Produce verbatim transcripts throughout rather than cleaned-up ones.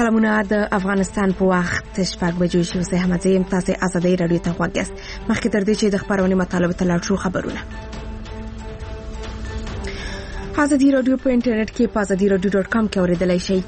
پروګرامونه د افغانستان په وخت شپږ بجې شو. زه احمد زیم تاسو ازادي رادیو ته غوږ یاست. مخکې تر دې چې د خبرونې مطالب ته لاړ شو خبرونه. ازادي رادیو په انټرنیټ کې په ازادي رادیو ډاټ کام کې اوریدلای شئ.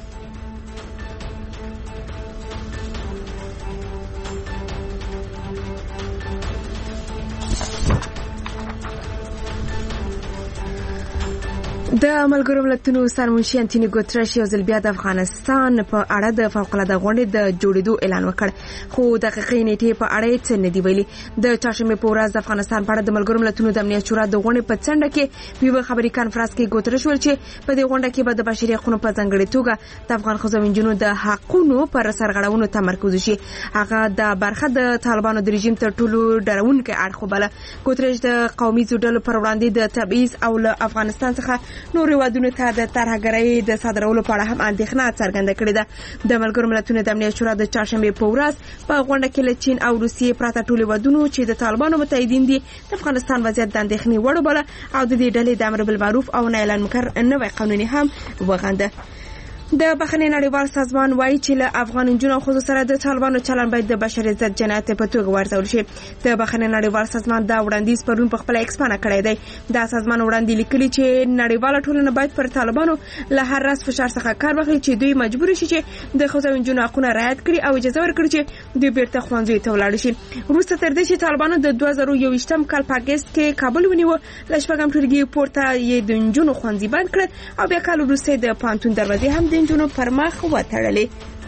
د ملګرو ملتونو سرمنشي انټونیو ګوتریش یو ځل بیا د افغانستان په اړه د فوق‌العاده غونډې د جوړېدو اعلان وکړ، خو دقیقې نیټې په اړه یې څه نه دی ویلي. د چهارشنبې په ورځ د افغانستان په اړه د ملګرو ملتونو د امنیت شورا د غونډې په څنډه کې په یوه خبري کانفرنس کې ګوتریش ویل چې په دې غونډه کې به د بشري حقوقو په ځانګړې توګه د افغان ښځو او نجونو د حقونو پر سرغړونو تمرکز وشي. هغه د برخه د طالبانو د رژیم تر ټولو ډارونکی اړخ وباله. ګوتریش د قومي ډلو پر وړاندې د تبعیض او له افغانستان څخه نور هیوادونو ته د ترهګرۍ د صادرولو په اړه هم اندېښنه څرګنده کړې ده. د ملګرو ملتونو د امنیت شورا د چهارشنبې په ورځ په غونډه کې له چین او روسیې پرته ټول هیوادونو چې د طالبانو متحدین دي د افغانستان وضعیت د اندېښنې وړ وباله او د دې ډلې د امر بالمعروف او نهي عن المنکر نوی قانوني هم وغنده. د بخښنې نړیوال سازمان وایي چې له افغان نجونو او ښځو سره د طالبانو چلن باید د بشري ضد جنایت په توګه وارزول شي. د بخښنې نړیوال سازمان دا وړاندیز پرون په خپله ایکس باندې کړی دی. دا سازمان وړاندې لیکلي چې نړیواله ټولنه باید پر طالبانو له هر راز فشار څخه کار واخلي چې دوی مجبور شي چې د ښځو او نجونو حقونه رعایت کړي او اجازه ورکړي چې دوی بیرته ښوونځیو ته ولاړ شي. وروسته تر دې چې طالبانو د دوه زره یوویشتم کال په اګست کې کابل ونیو، له شپږم ټولګي پورته یې د نجونو ښوونځي بند کړل او بیا کال وروسته د پوهنتون دروازې هم د نجونو پر مخ وتړلې.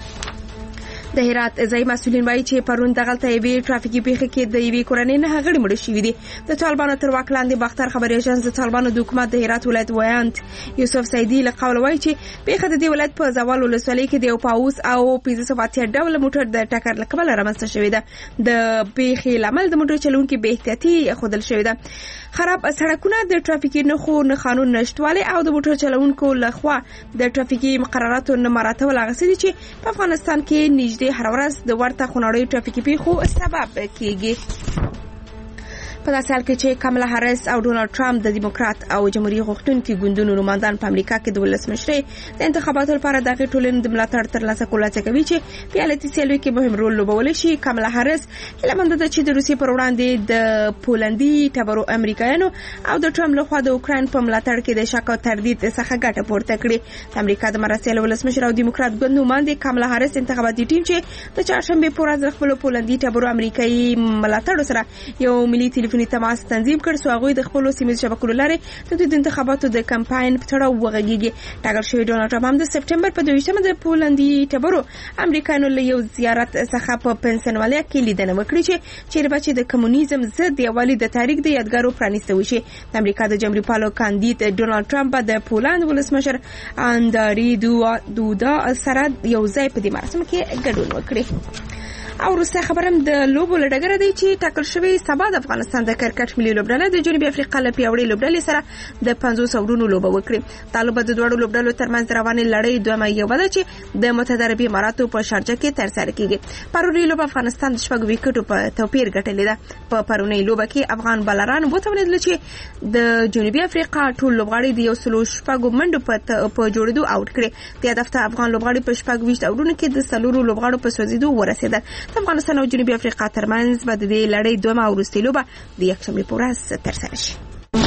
د هرات ځایي مسؤلین وایي چې پرون دغلته یوې ټرافیکي پیښې کې د یوې کورنۍ نهه غړي مړه شوي دي. د طالبانو تر واک لاندې باختر خبري ایجنس د طالبانو د حکومت د هرات ولایت ویاند یوسف سیدي له قوله وایي چې پیښه د دې ولایت په زوال ولسوالۍ کې د یو پاوس او پنځه سوه اتیا ډوله موټر د ټکر له کبله رامنځته شوې ده. د پیښې لامل د موټر چلونکي بې احتیاطي ښودل شوې ده. خراب سړکونه، د ټرافیکي نښو نه قانون نشتوالی او د موټر چلونکو لخوا د ټرافیکي مقرراتو نه مراعاتول هغه څه دي چې په افغانستان کې نږدې هر ورځ د ورته خونړیو ټرافیکي پیښو سبب کیږي. په داسې حال کې چې کاملا هریس او ډونالد ټرمپ د دیموکرات او جمهوریت غوښتونکي ګوندونو نمایندان په امریکا کې د ولسمشرۍ د انتخاباتو لپاره د هغې ټولنې د ملاتړ ترلاسه کولو هڅه کوي چې په ایالتي سیالیو کې مهم رول لوبولی شي. کاملا هریس هیله منده ده چې د روسیې پر وړاندې د پولندي ټبرو امریکایانو او د ټرمپ لخوا د اوکراین په ملاتړ کې د شک او تردید څخه ګټه پورته کړي. د امریکا د مرستیال ولسمشر او دیموکرات ګوند نماینده کاملا هریس انتخاباتي ټیم چې د چهارشنبې په ورځ خپل پولندي ټبرو امریکایي ملاتړ سره یو ملي ټلیفوني تماس تنظیم کړ، څو هغوی د خپلو سیمه شبکو لارې د دوی د انتخاباتو د کمپاین په تړاو وغږیږي. ټاکل شوی ډونالد ټرمپ هم د سپټمبر په دویشتمه د پولندي ټبرو امریکایانو له یو زیارت څخه په پنسلوانیا کې لیدنه وکړي چې چیرې به چې د کمونیزم ضد یووالي د تاریخ د یادګارو پرانیسته وشي. د امریکا د جمهوریت پالو کاندید ډونالد ټرمپ به د پولند ولسمشر اندري دودا سره یو ځای په دې مراسمو کې ګډون وکړي. او وروسته خبرم د لوبو له ډګره دی چې ټاکل شوی سبا د افغانستان د کرکټ ملي لوبډله د جنوبي افریقا له پیاوړې لوبډلې سره د پنځوس اورونو لوبه وکړي. دا لوبه د دواړو لوبډلو ترمنځ روانې لړۍ دویمه یوه ده چې د متحده عربي اماراتو په شارجه کې ترسره کیږي. پرونی لوبه افغانستان د شپږو ویکټو په توپیر ګټلې ده. په پرونی لوبه کې افغان بالران وتوانېدل چې د جنوبي افریقا ټول لوبغاړي د یو سلو شپږو منډو په جوړېدو اوټ کړي. د هدف ته افغان لوبغاړي په شپږ ویشت اورونو کې د څلورو لوبغاړو په سوځېدو ورسېدل. د افغانستان او جنوبي افریقا ترمنځ به د دې لړۍ دویمه او وروستۍ لوبه د یکشنبې په ورځ ترسره شي.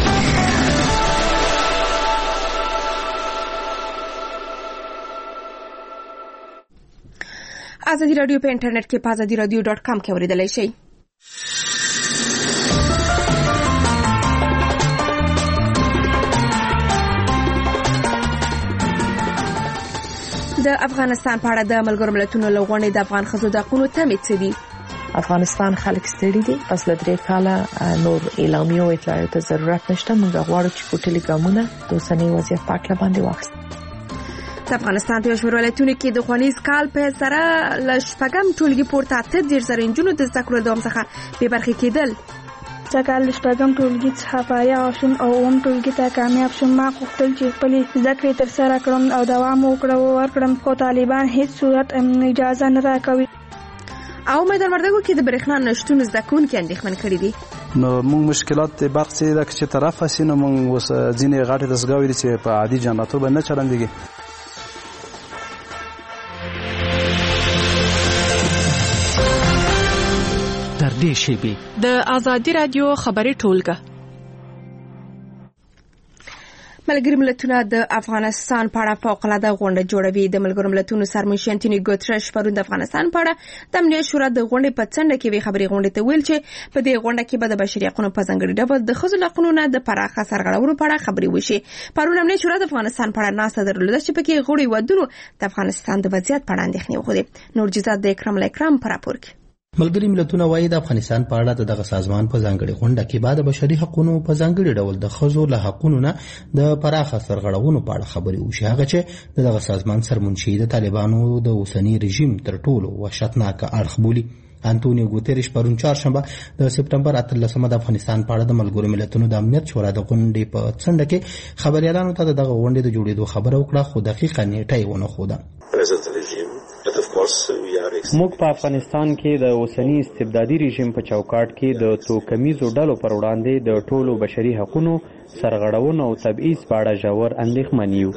ازادي رادیو په انټرنیټ کې په ازادي رادیو ډاټ کام کې اوریدلای شئ. د افغانستان په اړه د ملګرو ملتونو له غونډې د افغان ښځو د حقونو تمې څه دي؟ افغانستان خلک ستړي دي. پس له درې کاله نور اعلامیو او اطلاعاتو ته ضرورت نشته. موږ غواړو چې پټلي ګامونه د اوسنۍ وضعیت په اړه باندې واخلو. د افغانستان په شمول ولایتونو کې د ښوونیز کال په سره له شپږم ټولګي پورته اته دېرش زره نجونو د زده کړو دوام څخه بې برخې کېدل. زه کال شپږم ټولګي څخه فارغ شوم او اووم ټولګي ته کامیاب شوم. ما غوښتل چې خپلې زده کړې ترسره کړم او دوام وکړم، خو طالبان هیڅ صورت اجازه نه راکوي. او میدان وردګو کې د برېښنا نشتون زده کوونکي اندېښمن کړي دي. نو موږ مشکلات د برق سي د چې طرف اسینو موږ وس ځینې غاټې دسګاوي چې په عادي جنراتور باندې چلندېږي. نږدې شیبې. د آزادي رادیو خبري ټولګه. ملګری ملتونه د افغانستان په اړه فوق‌العاده غونډه جوړوي. د ملګرو ملتونو سرمنشي انټونی ګوتریش پرون د افغانستان په اړه د امنیت شورا د غونډې په څنډه کې وی خبري غونډې ته ویل چې په دې غونډه کې به د بشري حقوقو په ځانګړي ډول د ښځو حقوقو نه د پراخه سرغړونو په اړه خبري وشي. پرون امنیت شورا د افغانستان په اړه ناسته درلوده چې پکې غړي ودونو د افغانستان د وضعیت په اړه اندېښنې وښودې. نورجزاد د اکرام الاکرام پر راپور کې. ملګری ملتونه وايي د افغانستان په اړه دغه سازمان په ځانګړي غونډه کې بعد بشري حقوقو په ځانګړي ډول د ښځو له حقوقو نه د پراخه سرغړونو په اړه خبري وشي. هغه چې دغه سازمان سرمنشي د طالبانو د اوسنی رژیم تر ټولو وحشتناک اړخ بولي. انټونیو ګوتریش پرون چهارشنبه د سپټمبر اتلسمه د افغانستان په اړه د ملګرو ملتونو د امنیت شورا د غونډې په څنډه کې خبريالانو ته دغه غونډې د جوړېدو خبره وکړه، خو دقیقه نیټه یې ونه ښوده. موږ په افغانستان کې د اوسنی استبدادي رژیم په چوکاټ کې د توکمیزو ډلو پر وړاندې د ټولو بشري حقوقو سرغړونو او تبعیض په اړه ژور اندېښمن یو.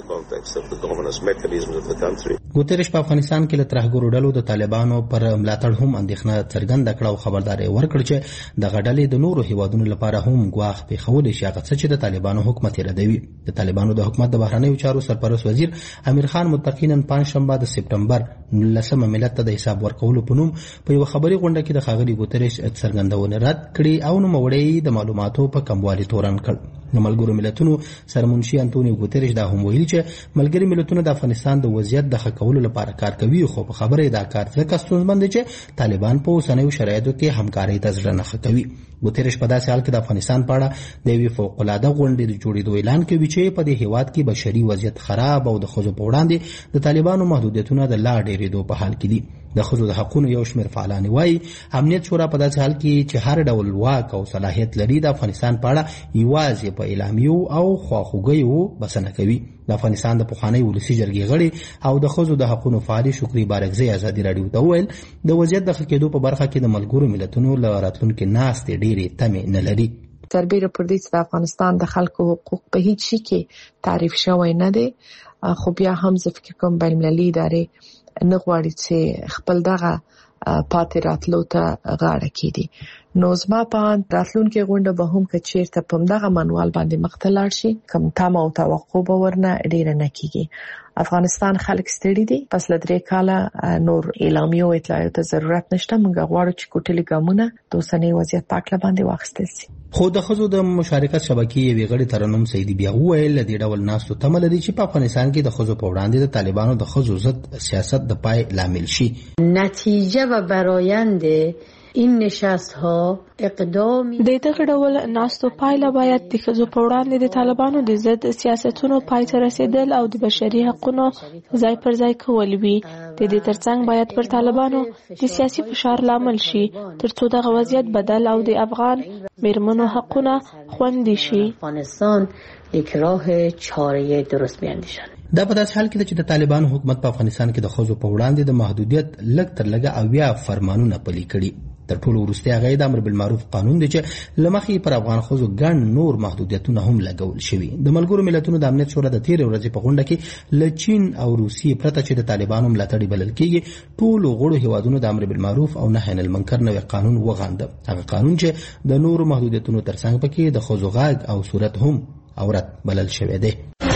ګوتریش په افغانستان کې له ترهګرو ډلو د طالبانو پر ملاتړ هم اندېښنه څرګنده کړه او خبرداري ورکړه چې دغه ډلې د نورو هیوادونو لپاره هم ګواښ پیښولی شي، هغه څه چې د طالبانو حکومت یې ردوي. د طالبانو د حکومت د بهرنیو چارو سرپرست وزیر امیر خان متقی نن پنځشنبه د سپټمبر نولسمه ملت ته د حساب ورکولو په نوم په یو خبري غونډه کې د ښاغلي ګوتریش څرګندونه رد کړې او نوموړی د معلوماتو په کموالي تورن کړ. د ملګرو ملتونو سرمنشي انټونیو ګوتریش دا هم ویلي چې ملګري ملتونه د افغانستان د وضعیت د ښه کولو لپاره کار کوي، خو په خبره دا کار ځکه ستونزمن دی چې طالبان په اوسنیو شرایطو کې همکارۍ ته زړه نه ښه کوي. ګوتریش په داسې حال کې د افغانستان په اړه د یوې فوق‌العاده غونډې د جوړېدو اعلان کوي چې په دې هیواد کې بشري وضعیت خراب او د ښځو په وړاندې د طالبانو محدودیتونه د لا ډېرېدو په حال کې دي. د ښځو د حقوقو یو شمېر فعالان وایي امنیت شورا په داسې حال کې چې هر ډول واک او صلاحیت لري د افغانستان په اړه یوازې په اعلامیو او خواخوږیو بسنه کوي. د افغانستان د پخواني ولسي جرګې غړي او د ښځو د حقوقو فعالي شکري بارکزی ازادي راډیو ته وویل د وضعیت د ښه کېدو په برخه کې د ملګرو ملتونو له راتلونکي ناستې ډېرې تمې نه لري. سربېره پر دې چې د افغانستان د خلکو حقوق په هیڅ شي کې تعریف شوی نه دی، خو بیا هم زه فکر کوم بین المللي ادارې نه غواړي چې خپل دغه پاتې راتلو ته غاړه کېږدي. نو زما په راتلونکي غونډه به هم که چیرته په همدغه منوال باندې مخ ته لاړ شي، کوم تمه او توقع به ورنه ډېره نه کېږي. افغانستان خلک ستړي دي، پس له درې کاله نور اعلامیو او اطلاعاتو ته ضرورت نشته. موږ غواړو چې کوټلي ګامونه د اوسني وضعیت په هکله باندې واخیستل شي. خو د ښځو د مشارکت شبکې یوې غړي ترنم سیدي بیا وویل له دې ډول ناستو تمه لري چې په افغانستان کې د ښځو په وړاندې د طالبانو د ښځو ضد سیاست د پای لامل شي. نتیجه و برآیند این نشست ها اقدام د دغه ډول ناستو پایله باید د ښځو په وړاندې د طالبانو د ضد سیاستونو پای ته رسیدل او د بشري حقوقو ځای پر ځای کول وي. د دې ترڅنګ باید پر طالبانو د سیاسي فشار لامل شي ترڅو دغه وضعیت بدل او د افغان میرمنو حقونه خوندي شي. افغانستان یک راه چاره درست بیاندیشن. دا په داسې حال کې چې د طالبانو حکومت په افغانستان کې د ښځو په وړاندې د محدودیت لږ تر لږه اویا فرمانونه پلي کړي. تر ټولو وروستی هغه د امر بالمعروف قانون دی چې له مخې پر افغان ښځو ګڼ نور محدودیتونه هم لګول شوي. د ملګرو ملتونو د امنیت شورا د تېرې ورځې په غونډه کې له چین او روسیې پرته چې د طالبانو ملاتړي بلل کېږي ټولو غړو هیوادونو د امر بالمعروف او نهي عن المنکر نوی قانون وغانده. هغه قانون چې د نورو محدودیتونو ترڅنګ پکې د ښځو غږ او صورت هم عورت بلل شوی دی.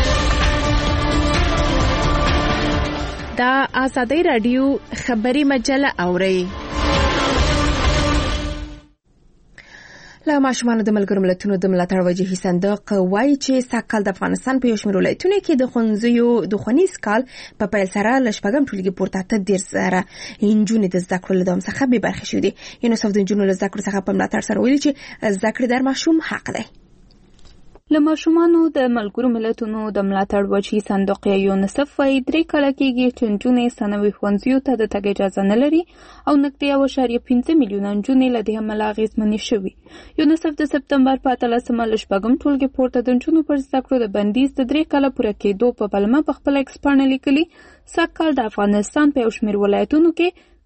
دا آزادی رادیو خبری مجله اوري. له ماشومانو د ملګرو ملتونو د ملاتړ وجهي صندوق وایي چې سږکال د افغانستان په یو شمېر ولایتونو کې د ښوونځیو د ښوونیز کال په پیل سره له شپږم ټولګي پورته اته دېرش زره نجونې د زده کړو له دوام څخه بې برخې شوې دي. یونیسف د نجونو له زده کړو څخه په ملاتړ سره ویلي چې زده کړې د هر ماشوم حق دی. له ماشومانو د ملګرو ملتونو د ملاتړ وجهي صندوق یا یونیسف وايي درې کاله کېږي چې نجونې ثانوي ښوونځیو ته د تګ اجازه نه لري او نږدې یو اعشاریه پنځه میلیونه نجونې له دې امله اغېزمنې شوي. یونیسف د سپتمبر په اتلسمه له شپږم ټولګي پورته د نجونو پر زده کړو د بندیز د درې کاله پوره کېدو په پلمه په خپله ایکس پاڼه لیکلي. سږکال د افغانستان په یو شمېر ولایتونو کې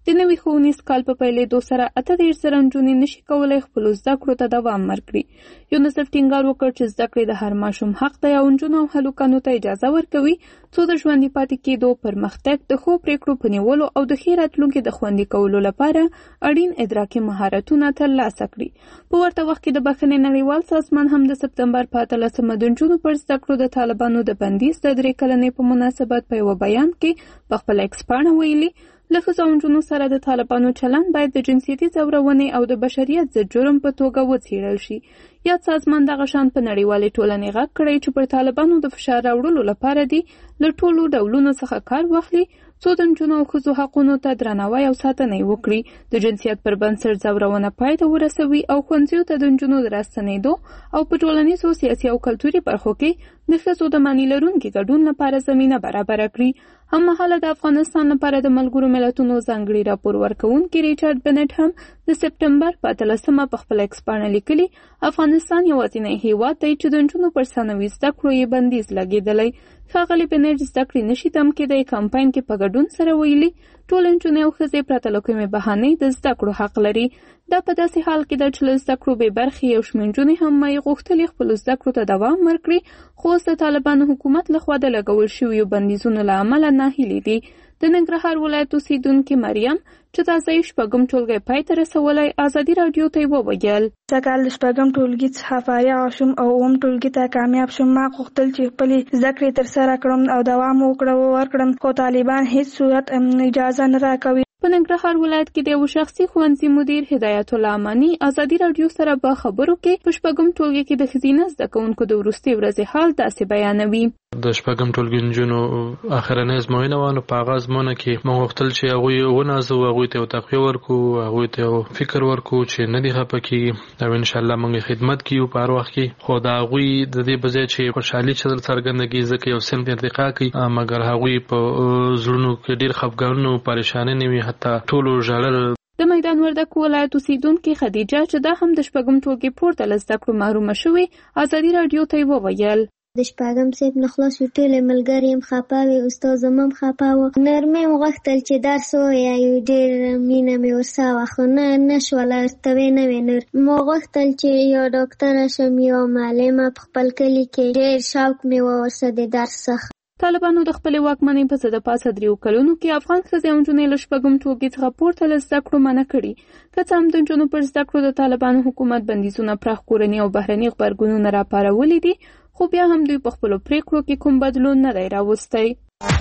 د نوي ښوونیز کال په پیلېدو سره اته دېرش زره نجونې نشي کولی خپلو زده کړو ته دوام ورکړي. یونیسف ټینګار وکړ چې زده کړې د هر ماشوم حق دی او نجونو او هلکانو ته اجازه ورکوي څو د ژوندي پاتې کېدو، پرمختګ، د ښو پرېکړو په نیولو او د ښې راتلونکي د خوندي کولو لپاره اړین ادراکي مهارتونه ترلاسه کړي. په ورته وخت کې د بخښنې نړیوال سازمان هم د سپتمبر په اتلسمه د نجونو پر زده کړو د طالبانو د بندیز د درې کلنۍ په مناسبت په یوه بیان کې په خپله ایکس پاڼه ویلي له ښځو او نجونو سره د طالبانو چلند باید د جنسیتي ځورونې او د بشریت ضد جرم په توګه وڅېړل شي. یاد سازمان دغه شان په نړیوالې ټولنې غږ کړی چې پر طالبانو د فشار راوړلو لپاره دي له ټولو ډولونو څخه کار واخلي څو د نجونو او ښځو حقونو ته درناوی او ساتنه یې وکړي، د جنسیت پر بنسټ ځورونه پای ته ورسوي او ښوونځیو ته د نجونو د راستنېدو او په ټولنیزو، سیاسي او کلتوري برخو کې د ښځو د معنی لرونکي ګډون لپاره زمینه برابره کړي. هممهاله د افغانستان لپاره د ملګرو ملتونو ځانګړي راپور ورکوونکي ریچارډ بنټ هم د سپتمبر په اتلسمه په خپله ایکس پاڼه لیکلي افغانستان یوازینی هیواد دی چې د نجونو پر ثانوي زده کړو یې بندیز لګېدلی. ښاغلي بنټ زده کړې نشي تم کېدی کمپاین کې په ګډون سره ویلي ټولې نجونې او ښځې پرته له کومې بهانې د زده کړو حق لري. دا په داسې حال کې ده چې له زده کړو بې برخې یو شمېر نجونې هم یې غوښتلي خپلو زده کړو ته دوام ورکړي، خو اوس د طالبانو حکومت لخوا د لګول شویو بندیزونو له امله ناهیلې دي. د ننګرهار ولایت اوسېدونکې مریم چې تازه یې شپږم ټولګی پای ته رسولی ازادي راډیو ته یې وویل زه کال د شپږم ټولګي څخه فارغه شوم او اووم ټولګي ته کامیاب شوم. ما غوښتل چې خپلې زده کړې ترسره کړم او دوام ورکړم، خو طالبان هېڅ صورت اجازه نه راکوي. په ننګرهار ولایت کې د یو شخصي ښوونځي مدیر هدایت الله اماني ازادي راډیو سره په خبرو کې په شپږم ټولګي کې د ښځینه زده کوونکو د وروستۍ ورځې حال داسې بیانوي. د شپږم ټولګي نجونو اخرنۍ ازموینه وه، نو په هغه ازموینه کې موږ غوښتل چې هغوی ونازو، هغوی ته یو تقویه ورکړو، هغوی ته یو فکر ورکړو چې نه دي خفه کېږي او انشاءالله موږ خدمت کوو په هر وخت کې. خو د هغوی د دې په ځای چې خوشحالي څرګنده کړي ځکه یو صنف ارتقا کوي، مګر هغوی په زړونو کې ډېر خفګانونه او پریشانۍ نه وي، حتی ټولو ژړل. د میدان وردګ ولایت اوسېدونکې خدیجه چې دا هم د شپږم ټولګي پورته له زده کړو محرومه شوې ازادي راډیو ته یې وویل د شپږم صنف نه خلاص شو، ټولې ملګرې هم خفه وې، استاد هم خفه و. نرمۍ مې غوښتل چې درس ووایو، ډېر مینه مې ورسره وه، خو نه نه شوله، ورته وې نه وې نور. ما غوښتل چې یو ډاکټره شم، یو معلمه په خپل کلي کې. ډېر شوق مې و ورسره د درس څخه. طالبانو د خپلې واکمنۍ په څه د پاسه دریو کلونو کې افغان ښځې او نجونې له شپږم ټولګي څخه پورته له زده کړو منع کړي. که څه هم د نجونو پر زده کړو د طالبانو حکومت بندیزونه پراخ کورني او بهرني غبرګونونه راپارولي دي، خو بیا هم دوی په خپلو پریکړو کې کوم بدلون نه دی راوستی.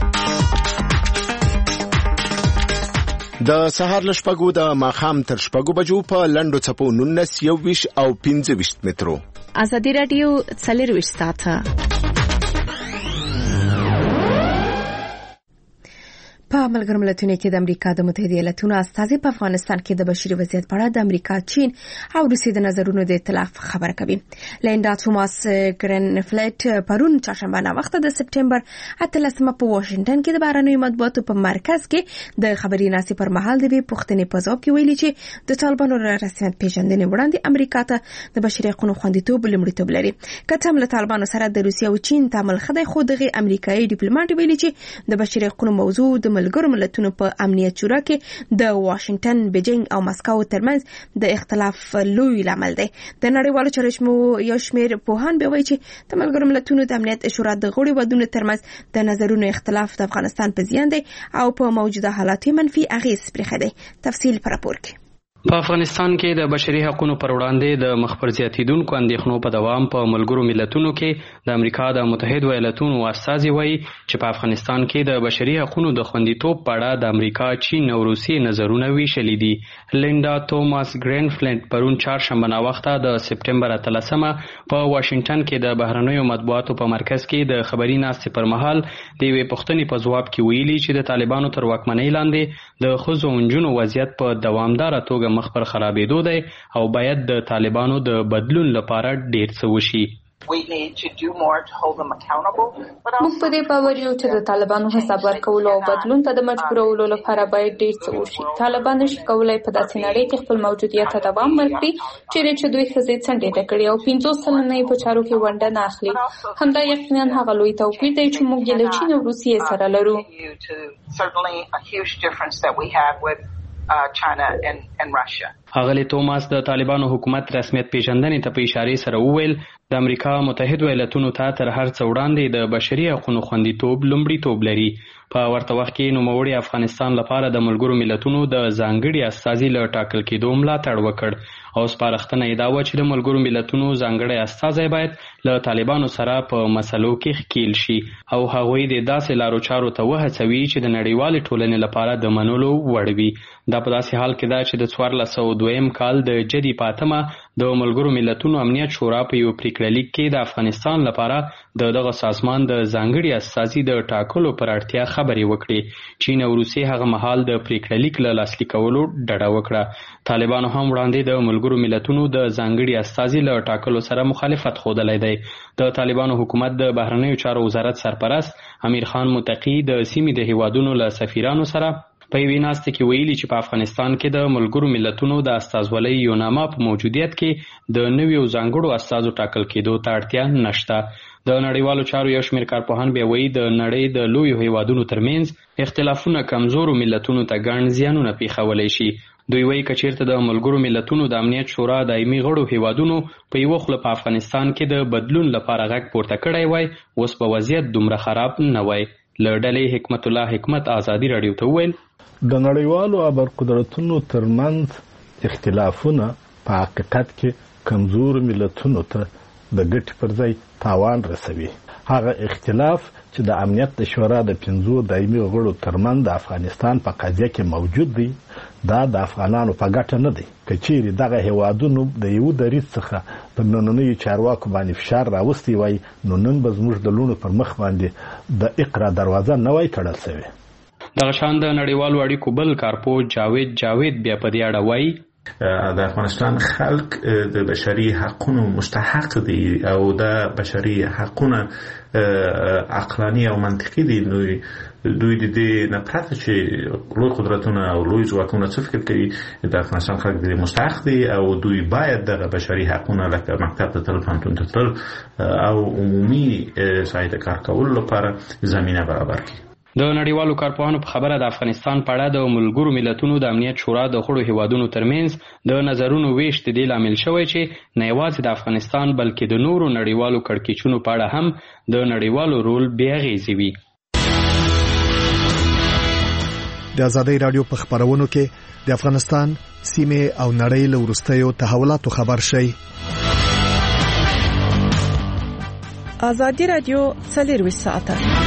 د سهار له شپږو د ماښام تر شپږو بجو په لنډو څپو نولس، یوویشت او پنځه ویشت مترو. ازادي راډیو څلېرویشت ساعته په ملګرو ملتونو کې د امریکا د متحده ایالاتونو استازي په افغانستان کې د بشري وضعیت په اړه د امریکا، چین او روسیې د نظرونو د ائتلاف خبره کوي. لیندا توماس ګرینفلټ پرون چهارشنبه ناوخته د سپتمبر اتلسمه په واشنگټن کې د بهرنیو مطبوعاتو په مرکز کې د خبري ناسې پر مهال د پوښتنې په ځواب کې ویلي چې د طالبانو رسمیت پیژندنې وړاندې امریکا ته د بشري حقوقو خوندیتوب لومړیتوب لري. که څه هم له طالبانو سره د روسیې او چین تعامل ښه دی، خو دغه امریکایي ډیپلوماټ ویلي چې د بشري حقوقو موضوع د ملګرو ملتونو په امنیت شورا کې د واشنگټن، بیجینګ او مسکو ترمنځ د اختلاف لوی لامل دی. د نړیوالو چارو یو شمېر پوهان به وایي چې د ملګرو ملتونو د امنیت شورا د غړو ودونو ترمنځ د نظرونو اختلاف د افغانستان په زیان دی او په موجوده حالاتو منفي اغیز پرېښی دی. تفصیل پر راپور کې. په افغانستان کې د بشري حقوقو پر وړاندې د مخ پر زیاتېدونکو اندېښنو په دوام په ملګرو ملتونو کې د امریکا د متحده ایالاتونو استازي وایي چې په افغانستان کې د بشري حقوقو د خوندیتوب په اړه د امریکا، چین او روسیې نظرونه ویشلي دي. لیندا توماس ګرینفلټ پرون چهارشنبه ناوخته د سپتمبر اتلسمه په واشنگټن کې د بهرنیو مطبوعاتو په مرکز کې د خبري ناستې پر مهال د یوې پوښتنې په ځواب کې ویلي چې د طالبانو تر واکمنۍ لاندې د ښځو او نجونو وضعیت په دوامداره توګه مخ پر خرابېدو دی او باید د طالبانو د بدلون لپاره ډېر څه وشي. موږ په دې باور یو چې د طالبانو حساب ورکولو او بدلون ته د مجبورولو لپاره باید ډېر څه وشي. طالبان نشي کولای په داسې نړۍ کې خپل موجودیت ته دوام ورکړي چیرې چې دوی ښځې څنډې ته کړي او پنځوس سلنه یې په چارو کې ونډه نه اخلي. همدا یقینا هغه لوی توپیر دی چې موږ یې له چین او روسیې سره لرو. uh, China and, and Russia. اغلی توماس د طالبانو حکومت رسمیت پیژندنې ته په اشارې سره وویل د امریکا متحده ایالاتونو ته تر هر څه وړاندې د بشري حقوقو خوندیتوب لومړیتوب لري. په ورته وخت کې نوموړي افغانستان لپاره د ملګرو ملتونو د ځانګړي استازي له ټاکل کېدو ملاتړ وکړ او سپارښتنه یې دا وه چې د ملګرو ملتونو ځانګړی استازی باید له طالبانو سره په مسلو کې ښکیل شي او هغوی د داسې لارو چارو ته وهڅوي چې د نړیوالې ټولنې لپاره د منلو وړ وي. دا په داسې حال کې ده چې د څوارلس سوه دویم کال د جدي په اتمه د ملګرو ملتونو امنیت شورا په یو پریکړه لیک کې د افغانستان لپاره د دغه سازمان د ځانګړي استازي د ټاکلو پر اړتیا خبرې وکړې. چین او روسیې هغه مهال د پریکړه لیک له لاسلیک کولو ډډه وکړه. طالبانو هم وړاندې د ملګرو ملتونو د ځانګړي استازي له ټاکلو سره مخالفت ښودلی دی. د طالبانو حکومت د بهرنیو چارو وزارت سرپرست امیر خان متقي د سیمې د هیوادونو له سفیرانو سره په یوې ناستې کې ویلي چې په افغانستان کې د ملګرو ملتونو د استازولۍ یو نامه په موجودیت کې د نویو ځانګړو استازو ټاکل کېدو ته اړتیا نشته. د نړیوالو چارو یو شمېر کارپوهان بیا وایي د نړۍ د لویو هیوادونو ترمنځ اختلافونه کمزورو ملتونو ته ګڼ زیانونه پیښولی شي. دوی وایي که چیرته د ملګرو ملتونو د امنیت شورا دایمي غړو هیوادونو په یوه خوله په افغانستان کې د بدلون لپاره غږ پورته کړی وای اوس به وضعیت دومره خراب نه وای. له ډلې حکمت الله حکمت ازادي راډیو ته وویل د نړیوالو ابرقدرتونو ترمنځ اختلافونه په حقیقت کې کمزور ملتونو ته د ګټې پر ځای تاوان رسوي. هغه اختلاف چې د امنیت د شورا د پنځو دایمي غړو ترمنځ د افغانستان په قضیه کې موجود دی دا د افغانانو په ګټه نه دی. که چیرې دغه هیوادونو د یو دریځ څخه په نننیو چارواکو باندې فشار راوستی وای نو نن به زموږ د لوڼو پر مخ باندې د اقرا دروازه نه وای تړل سوې. دغه شان د نړیوالو اړیکو بل کارپو جاوید جاوید بیا په دې اړه وایي د افغانستان خلک د بشري حقونو مستحق دي او د بشري حقونه عقلاني او منطقي دي. نو دوی د دې نه پرته چې لوی قدرتونه او لوی ځواکونه څه فکر کوي د افغانستان خلک د مستحق دي او دوی باید دغه بشري حقونه لکه مکتب ته تلل پوهنتون ته تلل او عمومي ساحې ته کار کولو لپاره زمینه برابر کړي. د نړیوالو کارپوهانو په خبره د افغانستان په اړه د ملګرو ملتونو د امنیت شورا د غړو هیوادونو ترمنځ د نظرونو ویش د دې لامل شوی چې نه یوازې د افغانستان بلکې د نورو نړیوالو کړکېچونو په اړه هم د نړیوالو رول بې اغېزې وي. د آزادۍ رادیو په خبرونو کې د افغانستان سیمه او نړۍ له وروستیو تحولاتو خبر شي. آزادۍ رادیو څلور ساعته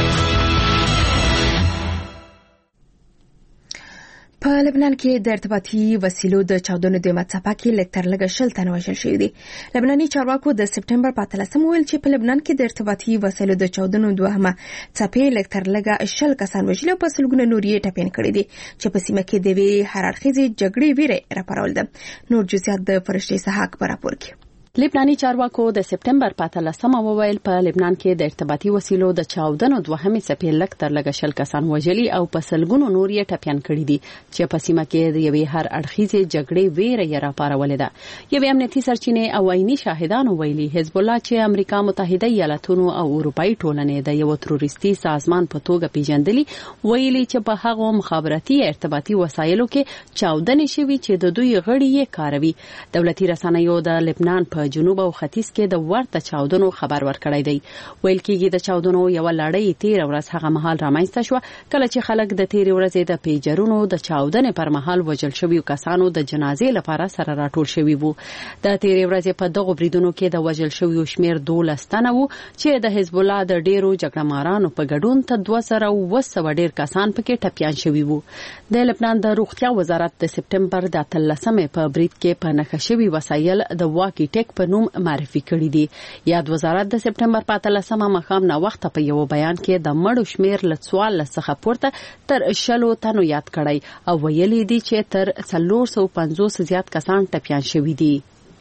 په لبنان کې د ارتباطي وسیلو د چاودنو د مڅپا کې لکتر لګ شل تن وژل شوی دي. لبناني چارواکو د سپټمبر په اتلسمه ویل چې په لبنان کې د ارتباطي وسیلو د چاودنو دوهمه څپې لکتر لګ شل کسان وژل او په سلګونه نور یې ټپین کړي دي چې په سیمه کې د وی هررخیزي جګړې ویره راپارول ده. نور جزئیات د فرشتي صحاک پر راپور کې. لبناني چارواکو د سپټمبر په اتلسمه وویل په لبنان کې د ارتباطي وسیلو د چاودنو دوهمې څپې لکتر لګ شل کسان وژلي او په سلګونو نور یې ټپیان کړي دي چې په سیمه کې د یوې هر اړخیزې جګړې ویره یې راپارولې ده. یوې امنیتي سرچینې او عیني شاهدانو ویلي حزب الله چې امریکا متحده ایالاتونو او اروپאי ټولنې د یو تروریستي سازمان په توګه پیژندلي ویلي چې په هغه مخابراتي ارتباطي وسایلو کې چاودنې شوي چې د دوی غړي یې کاروي. دولتي رسنیو د لبنان په جنوب او ختیځ کې د ورته چاودنو خبر ورکړی دی. ویل کېږي د چاودنو یو لړۍ تیر ورځ هغه مهال رامنځته شو کله چې خلک د تیر ورځې د پیجرونو د چاودنې پر مهال وژل شوي کسانو د جنازې لپاره سره راټول شوي وو. د تیر ورځې په دغو بریدونو کې د وژل شویو شمیر دولس تنه وو چې د حزب الله د ډیرو جګړهمارانو په ګډون ته دوه زره اوه سوه ډیر کسان پکې ټپیان شوي وو. د لبنان د روغتیا وزارت د سپټمبر د اتلسمې په برید کې په نښه شوي وسایل د واکی ټیک په نوم معرفي کړی دي. یاد وزارت د سپټمبر په اتلسمه مخام نه وخت په یو بیان کې د مړو شمیر له څوارلس څخه پورته تر شلو تنو یاد کړی او ویلي دي چې تر څلور سوه پنځوس زیات کسان ټپیان شوي دي.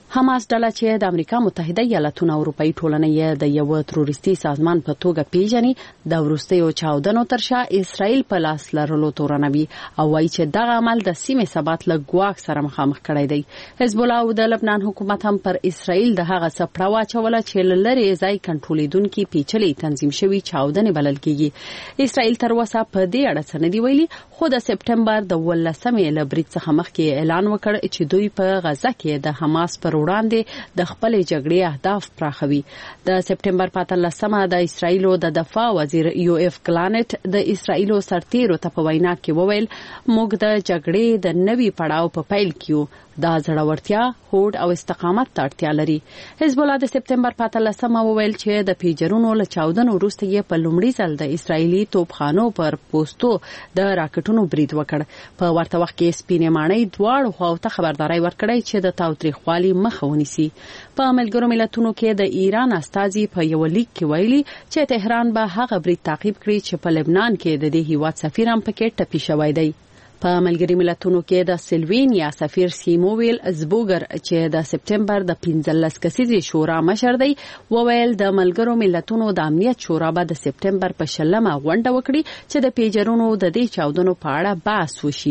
حماس ډله چې د امریکا متحده ایالاتونو او اروپאי ټولنې د یو تروریستي سازمان په توګه پیژني د وروستیو چاودنو تر شا اسرائیل په لاس لرلو تورنوي او وایي چې دغه عمل د سیمې ثبات له ګواښ سره مخامخ کړی دی. حزب الله او د لبنان حکومت هم پر اسرائیل د هغه څپړه واچوله چې لری ځای کنټرولیدونکي پیچلي تنظیم شوی چاودنې بلل کیږي. اسرائیل تر اوسه په دې اړه څه نه دی ویلي، خو د سپټمبر د ولسمې له برید څخه مخکې اعلان وکړ چې دوی په غزه کې د حماس پر وړاندې د خپل جګړې اهداف پراخوي. د سپټمبر په اتلسمه د اسرایلو د دفاع وزیر یو اف کلانټ د اسرایلو سرتیرو ته په وینا کې وویل موږ د جګړې د نوي پړاو په پیل کې دا زړورتیا، هوډ او استقامت ته اړتیا لري. حزب الله د سپټمبر په اتلسمه وویل چې د پیجرونو له چاودنو وروسته یې په لومړي ځل د اسرایلي توپخانو پر پوستو د راکټونو برید وکړ. په ورته وخت کې سپینې ماڼۍ دواړو خواو ته خبرداري ورکړې چې د تاوتریخوالي مخه ونیسي. په ملګرو ملتونو کې د ایران استازي په یو لیک کې ویلي چې تهران به هغه برید تعقیب کړي چې په لبنان کې د دې هیواد سفیر هم پکې ټپي شوی دی. په ملګری ملتونو کې د سلوینیا سفیر سیموویل زبوګر چې د سپټمبر د پنځلس کسیزې شورا مشر دی وویل د ملګرو ملتونو د امنیت شورا به د سپټمبر په شلمه غونډه وکړي چې د پیجرونو د دې چاودنو په اړه بحث وشي.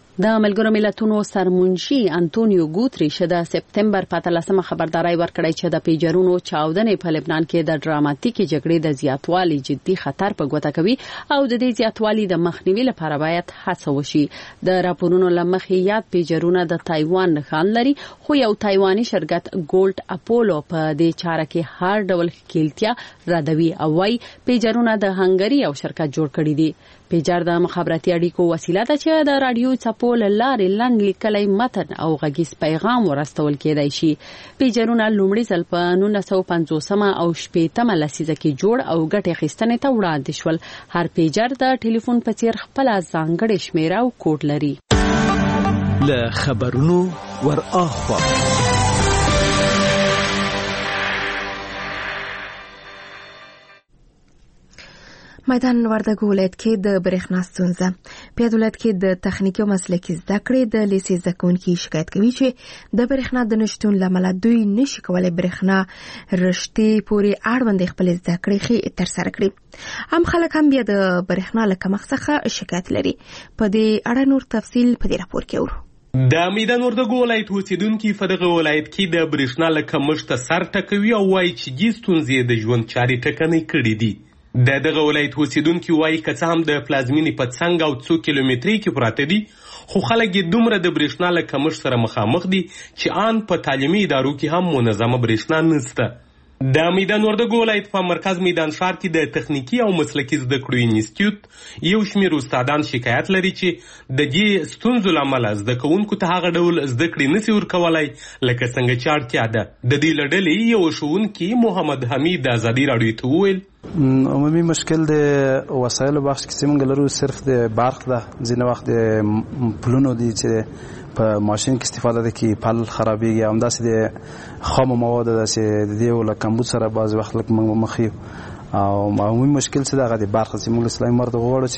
د ملګرو ملتونو سرمنشي انټونیو ګوتریش د سپټمبر په اتلسمه خبرداري ورکړی چې د پیجرونو چاودنې په لبنان کې د ډراماتیکي جګړې د زیاتوالي جدي خطر په ګوته کوي او د دې زیاتوالي د مخنیوي لپاره باید هڅه وشي. د راپورونو لمخې یاد پیجرونه د تایوان نښان لري، خو یو تایواني شرکت ګولډ اپولو په دې چاره کې هر ډول ښکیلتیا ردوي او وايي پیجرونه د هنګري او شرکت جوړ کړي دي. پیجر د مخابراتي اړیکو وسیله ده چې د رادیو څپو له لارې لنډ لیکلی متن او غږیز پیغام ورستول کېدای شي. پیجرونه لومړي ځل په نولس سوه پنځوسمه او شپېتمه لسیزه کې جوړ او ګټې اخیستنې ته وړاندې شول. هر پیجر د ټلیفون په څیر خپله ځانګړې شمیره او کوډ لري. له خبرونو ور اخوا میدان وردګ ولایت کې د برېښنا ستونزه. په ولایت کې د تخنیکي او مسلکي زده کړې د لیسې زده کوونکي شکایت کوي چې د برېښنا د نشتون له امله دوی نشي کولای برېښنا رشتې پورې اړوند خپل زده کړې ترسره کړي. عام خلک هم بیا د برېښنا له کمښت څخه شکایت لري. په دې اړه نور تفصیل په دې راپور کې اورو. د میدان وردګ ولایت اوسیدونکي په دغه ولایت کې د برېښنا له کمښت سر ټکوي او وایي چې دې ستونزې د ژوند چارې ټکنۍ کړې دي. د دغه ولایت اوسیدونکي وایي که څه هم د پلازمینې په څنګ او څو کیلومترۍ کې پراته دي، خو خلک یې دومره د برېښنا له کمښت سره مخامخ دي چې آن په تعلیمي ادارو کې هم منظمه برېښنا نشته. د میدان وردګ ولایت په مرکز میدان ښار کې د تخنیکي او مسلکي زده کړو انسټیټیوټ یو شمېر استادان شکایت لري چې د دې ستونزو له امله زده کوونکو ته هغه ډول زده کړې نشي ورکولی لکه څنګه چې اړتیا ده. د دې له ډلې یو ښوونکي محمد حمید د ازادي راډیو ته وویل عمومي مشکل د وسایلو بخش کې موږ لرو صرف د برق ده. ځینې وخت د پلونو دي چې په ماشین کې استفاده ده کې پل خرابېږي، همداسې د خامو موادو داسې د دې له کمبود سره بعضې وخت لږ موږ مخ یو او عمومي مشکل چې دغه د برق چې موږ اسلامي مرد غواړو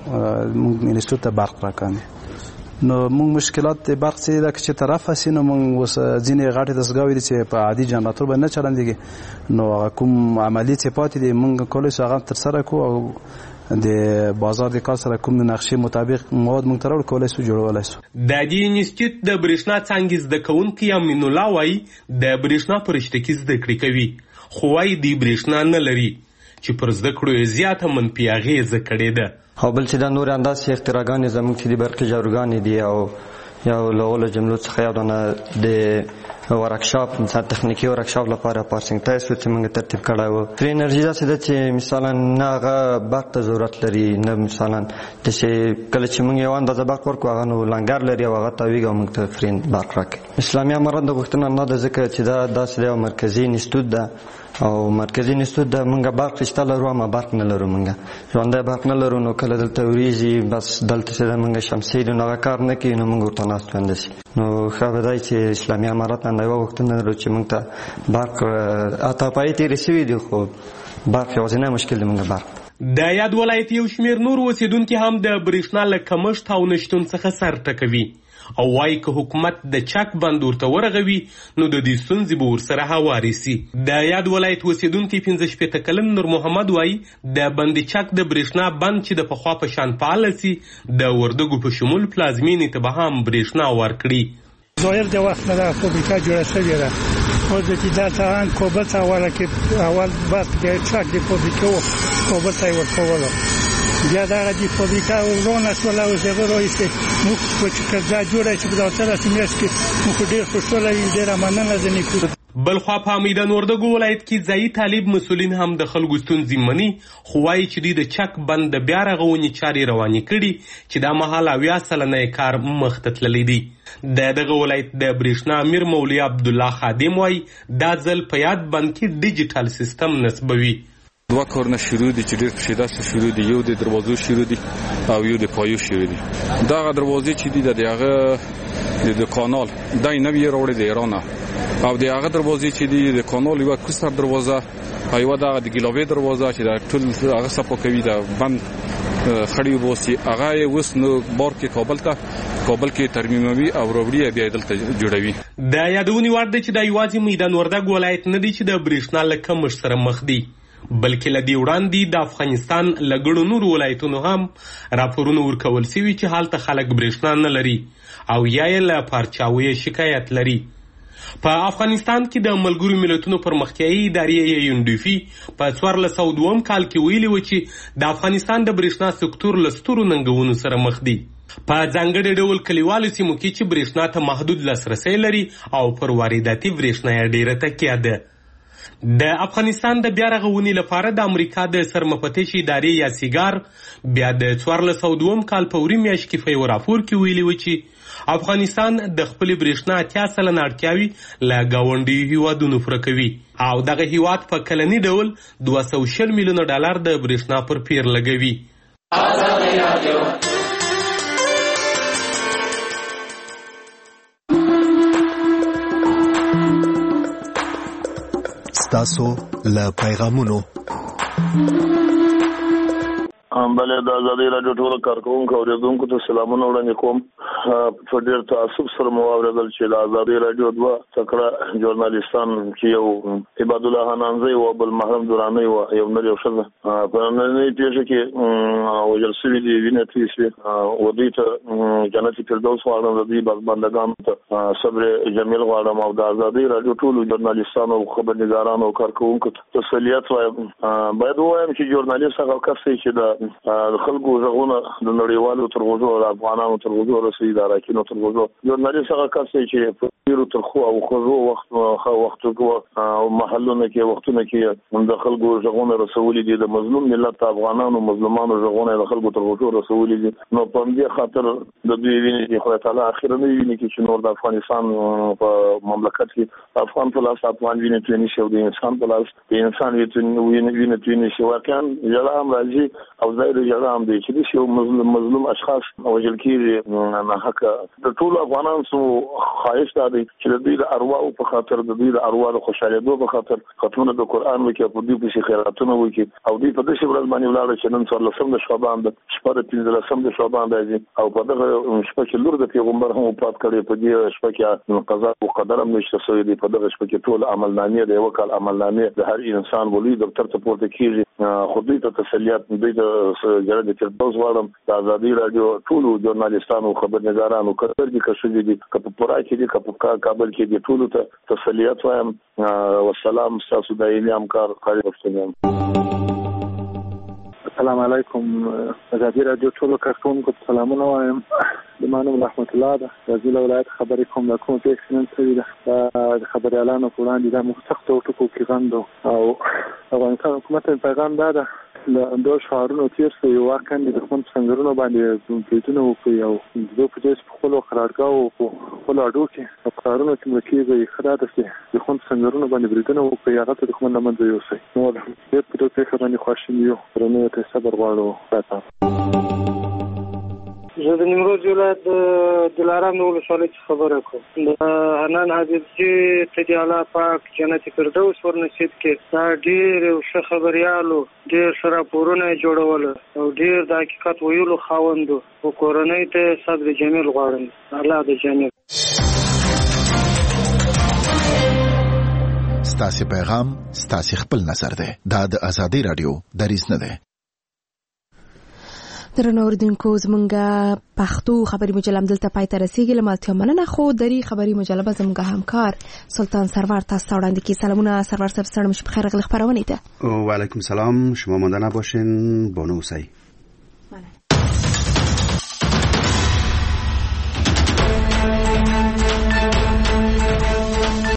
چې موږ انسټیټیوټ ته برق راکاندي. نو موږ مشکلات د برق چې دا چې طرف هسي نو موږ اوس ځینې غټې دستګاوې دي چې په عادي جنراتور باندې نه چلندېږي، نو هغه کوم عملي چې پاتې دي موږ کولی شو هغه ترسره کړو او د بازار د کار سره کوم نقشې مطابق مواد موږ تراوړ کولی شو جوړولی شو. د دې انسټیټیوټ د برېښنا څانګې زده کوونکی امین الله وایي د برېښنا په رشته کې زده کړې کوي، خو وایي دوی برېښنا نه لري چې پر زده کړو یې زیاته منفي اغېزه کړې ده. او بل چې د نور انداسې اختراګانې زموږ چې د برقي جاروګانې دي او یو له غولو جملو څخه یو دانه د ورکشاپ مثلا تخنیکي ورکشاپ لپاره پارسینګ ټایس چې موږ ترتیب کړی و. فري انرژي داسې ده چې مثلا نه هغه برق ته ضرورت لري، نه مثلا داسې کله چې موږ یو اندازه برق ورکړو هغه نو لنګر لري او هغه تاویږي او موږ ته فري برق راکوي. اسلامي امارات د غوښتنه نه ده ځکه چې دا داسې یو مرکزي انسټیټیوټ ده او مرکزي انسټیټیوټ ده. موږ برق شته لرو اما برق نه لرو، موږ ژوندی برق نه لرو، نو کله دلته وریږي بس دلته چې ده موږ شمسي دي نو هغه کار نه کوي، نو موږ ورته ناست وندسي. نو ښه به دی چې اسلامي امارات نه یوه غوښتنه لرو چې موږ ته برق اته پای تېرې شوي دي، خو برق یوازینی مشکل دی موږ برق. د یاد ولایت یو شمېر نور اوسیدونکي هم د برېښنا له کمښت او نشتون څخه سر ټکوي. او وایي که حکومت د چک بند ورته ورغوي نو د دې ستونزې به ورسره هوارې سي. د یاد ولایت اوسیدونکی پنځه شپېته کلن نور محمد وایي د بند چک د برېښنا بند چې د پخوا په شان فعاله سي د وردګو په شمول پلازمینې ته به هم برېښنا ورکړي. ظاهر د وخت نه دا فابریکه جوړه شوې ده. اوس چې دلته ان کابل ته اوله کې اول بس د چک د فابریکه و کابل ته یې ورکولو. بیا دغه د فابریکه ورونه شوله اوس هغه راایستې موږ چې کرزا جوړه چې په داتره میاشت کې موږ ډېر خوشحاله یو ډېره مننه ځنې کوو. بلخوا په میدان وردګو ولایت کې ځایي طالب مسولین هم د خلکو ستونزې مني خو وایي چې دوی د چک بند د بیا رغونې چارې روانې کړي چې دا مهال اویا سلنه یې کار مخته تللی دی. د دغه ولایت د برېښنا امیر مولوي عبدالله خادم وایي دا ځل په یاد بند کې ډیجیټل سیستم نصبوي. دوه کارونه شروع دي چې ډېر پشیده سره شروع دي. یو د دروازو شروع دي او یو د پایو شروع دي. دغه دروازې چې دي د هغه د کانال دای نوی راوړي د ایران او د هغه دروازې چې دي د کانال یو کوستر دروازه او یو د ګیلاوي دروازه چې د ټول هغه صفو کوي د بند خړی وبوسي هغه وس نو بار کې کابل ته کابل کې ترمیموي او وروړي بیا دلته جوړوي. د یادونې وړ دی چې د یوازې میدان وردګ ولایت نه دی چې د برېښنا له کمښت سره مخ دی بلکې له دې وړاندې د افغانستان له ګڼو نورو ولایتونو هم راپورونه ورکول سوي چې هلته خلک برېښنا نه لري او یا یې له پارچاویه شکایت لري. په افغانستان کې د ملګرو ملتونو پرمختیایي ادارې یونډیفي په څوارلس سوه دوه کال کې ویلي و چې د افغانستان د برېښنا سکتور له سترو ننګونو سره مخ دی. په ځانګړي ډول کلیوالو سیمو کې چې برېښنا ته محدود لاسرسی لري او پر وارداتي برېښنا یې ډېره تکیه ده. د افغانستان د بیا رغونې لپاره د امریکا د سرمفتش ادارې یا سیګار بیا د څوارلس سوه دوه کال په وری میاشت کې په یو راپور کې ویلي و چې افغانستان د خپلې برېښنا اتیا سلنه اړتیاوې له ګاونډیو هیوادونو پوره کوي او دغه هیواد په کلني ډول دوه سوه شل میلیونه ډالر د برېښنا پر پیر لګوي. ستاسو له پیغامونو بله د ازادۍ راډیو ټولو کارکوونکو اورېدونکو ته سلامونه وړاندې کوم. په ډېر تعصب سره مو واورېدل چې د ازادۍ راډیو دوه تکړه ژورنالیستان چې یو عباد الله حنانزی او بل محرم دراني او یو نر یو ښځه په نننۍ پیښه کې وژل شوي دي وینې تویې شوې او دوی ته جنتي فردوس غواړم د دوی بندګانو ته صبر جمیل غواړم او د ازادۍ راډیو ټولو ژورنالیستانو او خبرنګارانو او کارکوونکو ته تسلیت وایم. باید ووایم چې ژورنالیست هغه کس دی چې د د خلکو غږونه د نړیوالو تر غوږو د افغانانو تر غوږو رسوي د اراکینو تر غوږو. ژورنالیست هغه کس دی چې په ډېرو ترخو او خوږو وخت وختو او محلونو کې وختونو کې د خلکو غږونه رسولي دي د مظلوم ملت افغانانو مظلومانو غږونه د خلکو تر غوږو رسولي دي. نو په دې خاطر د دوی ویني چې خدای تعالی اخرنی ویني چې نور د افغانستان په مملکت کې افغان په لاس افغان ویني توی نشي او د انسان په لاس د انسان ویني توی نشي. واقعا جلا هم راځي او ځای د جګړه هم دی چې د یو مظلوم مظلوم اشخاص وژل کېږي نه حق د ټولو افغانانو سو خواهش دا دی چې د دوی د ارواحو په خاطر د دوی د ارواح د خوشحالېدو په خاطر ختمونه د قرآن وکړي په دوی پسې خیراتونه وکړي او دوی په داسې ورځ باندې ولاړه چې نن څوارلسم د شعبان ده شپه د پنځلسم د شعبان راځي او په دغه شپه کې لور د پیغمبر هم وفات کړی په دې شپه کې قضا او قدر هم نشته سوی دی. په دغه شپه کې ټول عملنامې د یو کال عملنامې د هر انسان ولوي دفتر ته پورته کېږي. خو دوی ته تسلیت دوی ته جرد فردوس غواړم د ازادۍ راډیو ټولو ژورنالیستانو خبرنګارانو کتر دي کښې دي که په پوره کې دي که په کابل کې دي ټولو ته تسلیت وایم. والسلام ستاسو دایمي همکار قاری پښتون. السلام علیکم. ازادۍ راډیو ټولو کارکوونکو ته سلامونه وایم. د مانو رحمت الله ده د زیله ولایت خبرې کوم د کوم پیښې نن شوې ده د خبریالانو په وړاندې دا موږ سختو ټکو کې غندو او افغانستان حکومت پیغام دا ده له دوه شعارونو تیر شوی واقعا د دښمن په سنګرونو باندې بریدونه وکړي او د په دې په خپلو قرارګاهو په خپلو اډو کې په قرارونو کې مړه کېږي ښه دا ده چې د دښمن په سنګرونو باندې بریدونه وکړي هغه ته دښمن له منځه یوسئ. نو ډېر په دې پېښه باندې خواشیني یو کورنیو ته صبر غواړو. زه د نیمروز ولایت د دلارام ولسوالۍ څخه خبره کوم. د حنان حبیبجي ته دې الله پاک جنت فردوس ورنصیب کړي. دا ډېر یو ښه خبریالو، ډېر ښه راپورونه یې جوړول او ډېر د حقیقت ویلو خاوند و. خو کورنۍ ته صبر جمیل غواړم. الله د جنت. ستاسو پیغام ستاسو خپل نظر ده. دا د ازادي رادیو دریځ نه ده. درنو اوریدونکو زمونږه پښتو خبري مجله دلته پای ته رسیدي. لمالتیا مننه. خو دری خبري مجله به زمونږه همکار سلطان سرور تاسو وړاندې کی. سلامونه سرور صاحب، ستړي مشه بخیر. غل خبرونه ده. و علیکم سلام. شما مانده نباشین. بانو حسین.